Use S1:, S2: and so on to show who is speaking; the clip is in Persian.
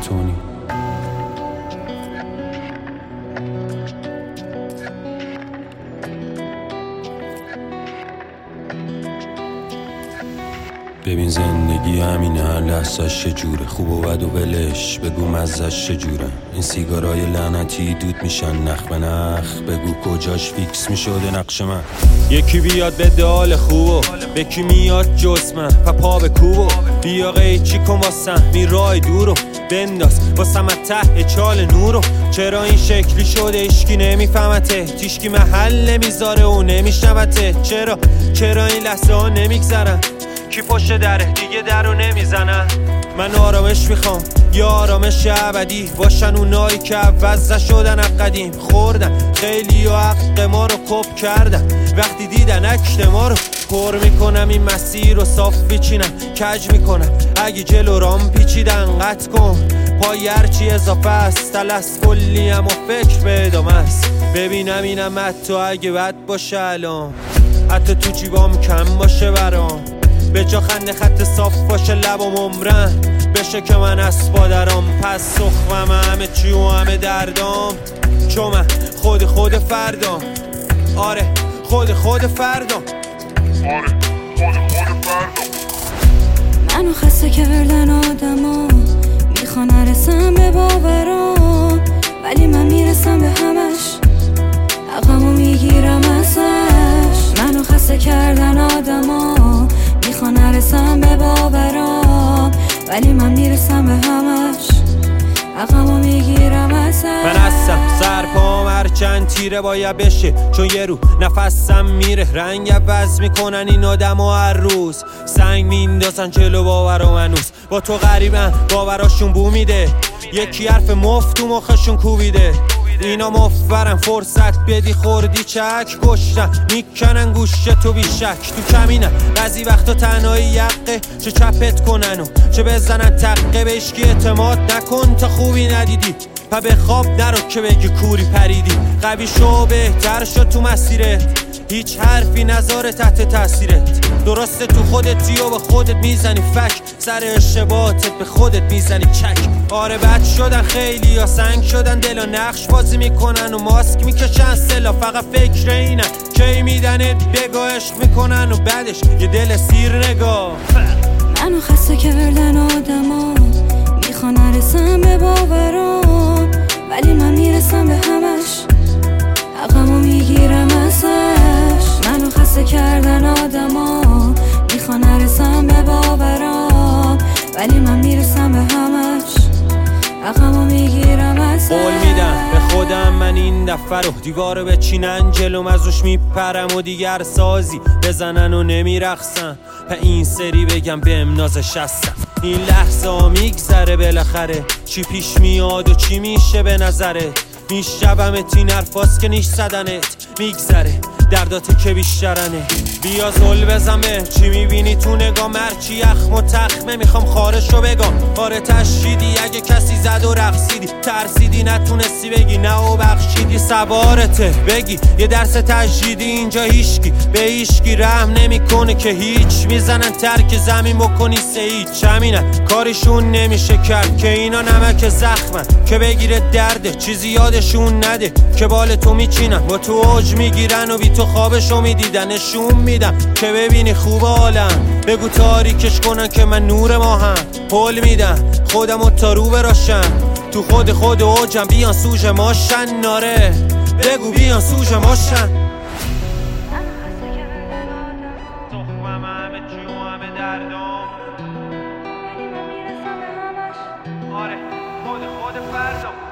S1: تونی. ببین زندگی همینه، هر لحظه‌اش چجوره، خوب و بد و ولش بگو مزه‌اش چجوره. این سیگارای لعنتی دود میشن نخ به نخ، بگو کجاش فیکس میشده نقش من. یکی بیاد به دال خوبو، یکی میاد جز من پا به کوبو. بیا قیچی کن واسم این راه دورو، بنداز واسم ته چال نورو. چرا این شکلی شده اشکی نمیفهمته، تیشکی محل نمیذاره و نمیشنوته. چرا این لحظه ها نمیگذرن، کی پشت دره دیگه درو نمیزنن. من آرامش میخوام یا آرامش ابدی، باشن اونایی که عوض نشدن قدیم. خوردن خیلی و حق ما رو کپ کردن، وقتی دیدن عکس ما رو پر میکنم. این مسیر رو صاف بچینم کج میکنم، اگه جلو رام پیچیدن قطع کن. پای هرچی اضافه است تلس کلیم و فکر به ادامه است. ببینم اینم حتی اگه بد باشه الان، حتی تو جیبام کم باشه برام. به جا خنده خط صاف باشه لبام عمرن بشه که من اسپادرام. پس سخمم همه چی و همه دردام، چون من خود فردام. آره خود فردام.
S2: منو خسته کردن آدما، میخوان نرسم به باورام، ولی من میرسم به همش، عقمو میگیرم ازش. منو خسته کردن آدما، میخوان نرسم به باورام، ولی من میرسم به همش، عقمو میگیرم ازش.
S1: من هستم سرپام هرچند تیره باید بشه، چون یه رو نفسم میره. رنگ عوض میکنن این آدم ها هر روز، سنگ میندازن جلو باورام هنوز. با تو غریبن باوراشون بو میده، یکی حرف مفت تو مخشون کوبیده. اینا مفرن فرصت بدی خوردی چک، کشتن میکنن گوشه تو بیشک. تو کمینن بعضی وقتا تنهایی یقه، چه چپت کنن و چه بزنن تقه. به اشکی اعتماد نکن تا خوبی ندیدی، پا به خواب نرو که بگی کوری پریدی. قوی شو بهتر شو تو مسیرت، هیچ حرفی نذاره تحت تاثیرت. درسته تو خودتی و به خودت میزنی فک، سر اشتباهاتت به خودت میزنی چک. آره بد شدن خیلی یا سنگ شدن، دل و نقش بازی میکنن و ماسک میکشن سلا. فقط فکر اینن کی میدنت بگاه، عشق میکنن و بعدش یه دل سیر نگاه.
S2: منو خسته کردن آدما، میخوان نرسم به باورام، ولی من میرسم به همش، عقمو میگیرم ازش. منو خسته کردن آدما، میخوان نرسم به باورام، ولی من میرسم به همش، عقمو میگیرم ازش.
S1: قول میدم به خودم من این دفعه رو دیوارو بچینن جلوم، ازش میپرم و دیگر سازی بزنن و نمیرقصن. این سری بگم بهم نازش هستم، این لحظه ها میگذره بالاخره. چی پیش میاد و چی میشه به نظره، میشبمت این حرفاست که نیش زدنت میگذره. دردات که بیشترنه، بیا زل بزن به چی میبینی تو نگاه. مرچی یخم و تخمه میخوام خارشو بگم. آره تشیدی اگه کسی زد و رقصیدی، ترسیدی نتونستی بگی نه و بخشیدی. سوارته بگی یه درس تجدیدی، اینجا هیچکی به هیچکی رحم نمیکنه که هیچ. میزنن ترک زمین بکنی هیچ، همینه کارشون نمیشه کرد که اینا نمک زخمن که بگیره درده. چیزی یادشون نده که بال تو میچینن، با تو اوج میگیرن و بی تو خوابشو میدیدن. نشون میدم که ببینی خوب عالم، بگو تاریکش کنن که من نور ماهم. پل میدم خودمو تا رو براشم، تو خود اوجم بیان سوژ ماشن. ناره بگو بیان سوژ ماشن. تخمم همه چی و همه دردام، آره خود فردام.